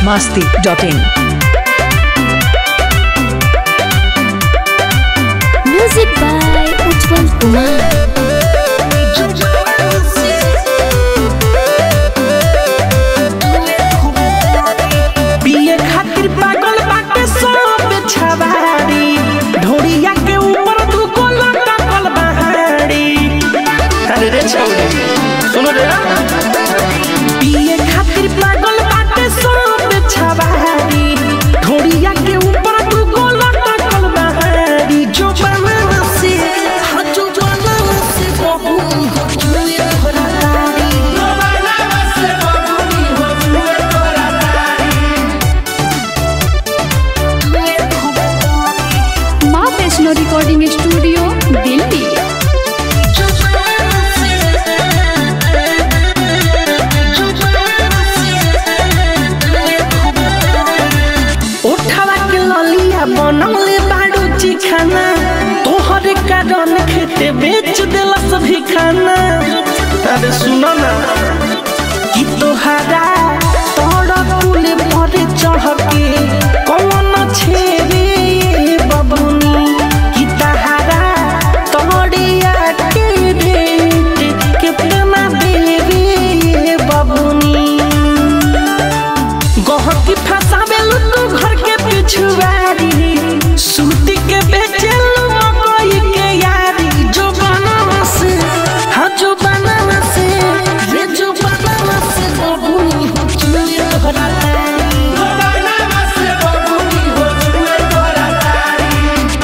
biharmasti.in. Music by Ujjwal Kumar. सुनो रे पिए खातिर पागल बाटे सब छवारी ढोड़िया के ऊपर तू गोला टकल बहारी जो बनवा से हजो बनवा से बबू हो जुए तोरा तारी जो बनवा से बबू हो जुए तोरा तारी माँ वैष्णो रिकॉर्डिंग स्टूडियो दिल्ली। बनले बाड़ू चिखाना तोहरे कारण खेते बेच देला सभी खाना। अरे सुनो ना कि तोहरा तोड़ पुल पर चढ़ के कौन छेरे बबुनी कि तहरा तोड़िया के रेट कितना देवे बबुनी गहकी फसावे तू घर के पिछुआरी सूती के बेचलू मकई के यारी जो बनवा से हाँ जो बनवा से रे जो बनवा से बबुनी हो जुए तोरा तारी जो बनवा से बबुनी हो जुए तोरा तारी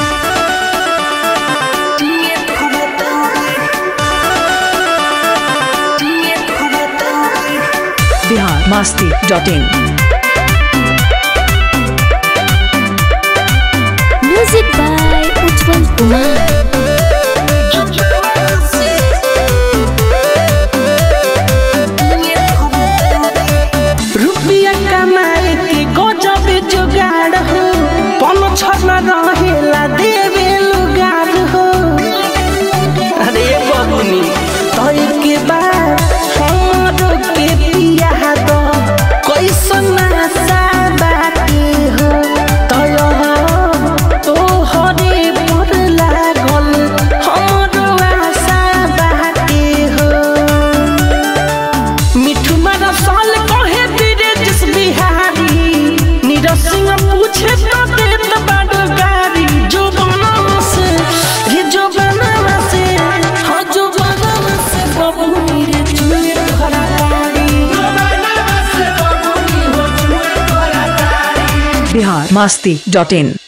जुए तोरा तारी जुए तोरा तारी biharmasti.in. Music by Ujjwal Kumar. रुपया कमाए के गजब जुगाड़ हो पन छना रहेला देवे लुगाड़ हो। अरे बबुनी तो के बाद हमरो के पिया दो कैसन आशा बाकी हो तो हरे पर लागल हमरो आशा बाकी हो। मिठू मारा साल कहे तेरे जिस बिहारी नीरज सिंह पूछे तो देत बाडो गारी जो बनवा से रे जो बनवा से हाँ जो बनवा से बबुनी रे जुए तोरा तारी जो बनवा से बबुनी हो जुए तोरा तारी biharmasti.in.